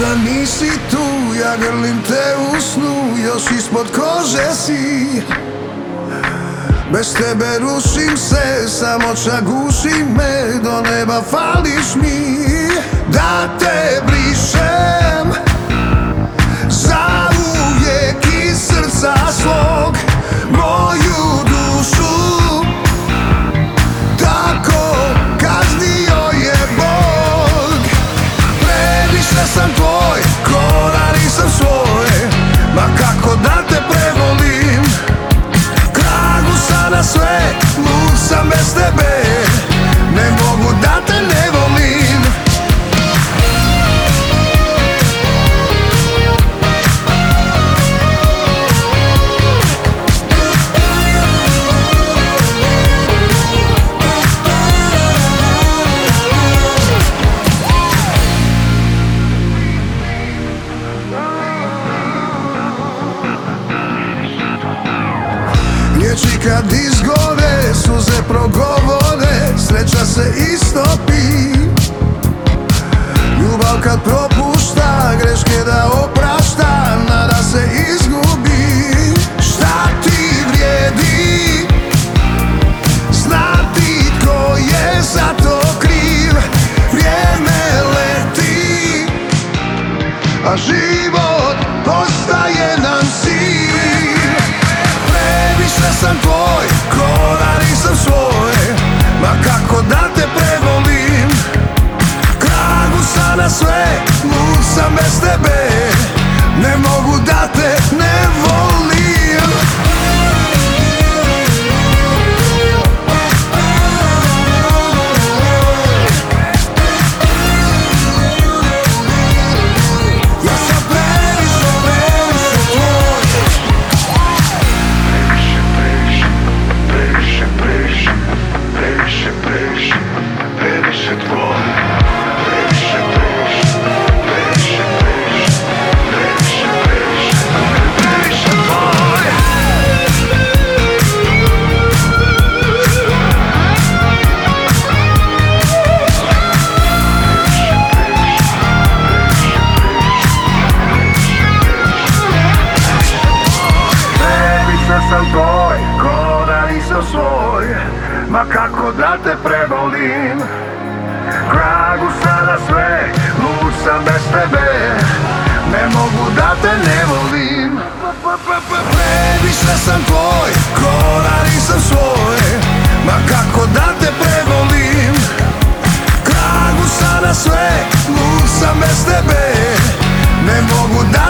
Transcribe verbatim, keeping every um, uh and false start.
Kada nisi tu, ja grlim te u snu, još ispod kože si. Bez tebe rušim se, samoća guši me, do neba fališ mi. Da te brišem zauvijek iz srca svog, moju dušu tako kaznio je Bog. Previše sam tvoj, ko da nisam svoj, ma kako da te prevolim. Kragu sada sve, lud sam bez tebe, ne mogu da te ne volim. Riječi kad izgore, suze progovore, sreća se istopi. Ljubav kad propušta, greške da oprašta, nada se izgubi. Šta ti vrijedi znati tko je za to kriv? Vrijeme leti, a život postaje nam cilj. Previše sam tvoj, ko da nisam svoj, ma kako da te prevolim. Kragu sada sve, lud sam bez tebe, ne mogu da te ne volim. Ja sam previše, previše tvoj. Previše, previše, previše, previše, previše tvoj. Previše, previše, previše, previše, previše, previše, previše tvoj. Previše sam tvoj, ko da nisam svoj, ma kako da te prevolim. Kragu sada sve, lud sam bez tebe, ne mogu da te ne volim. Previše sam tvoj, ko da nisam svoj, ma kako da te prevolim. Kragu sada sve, lud sam bez tebe, ne mogu da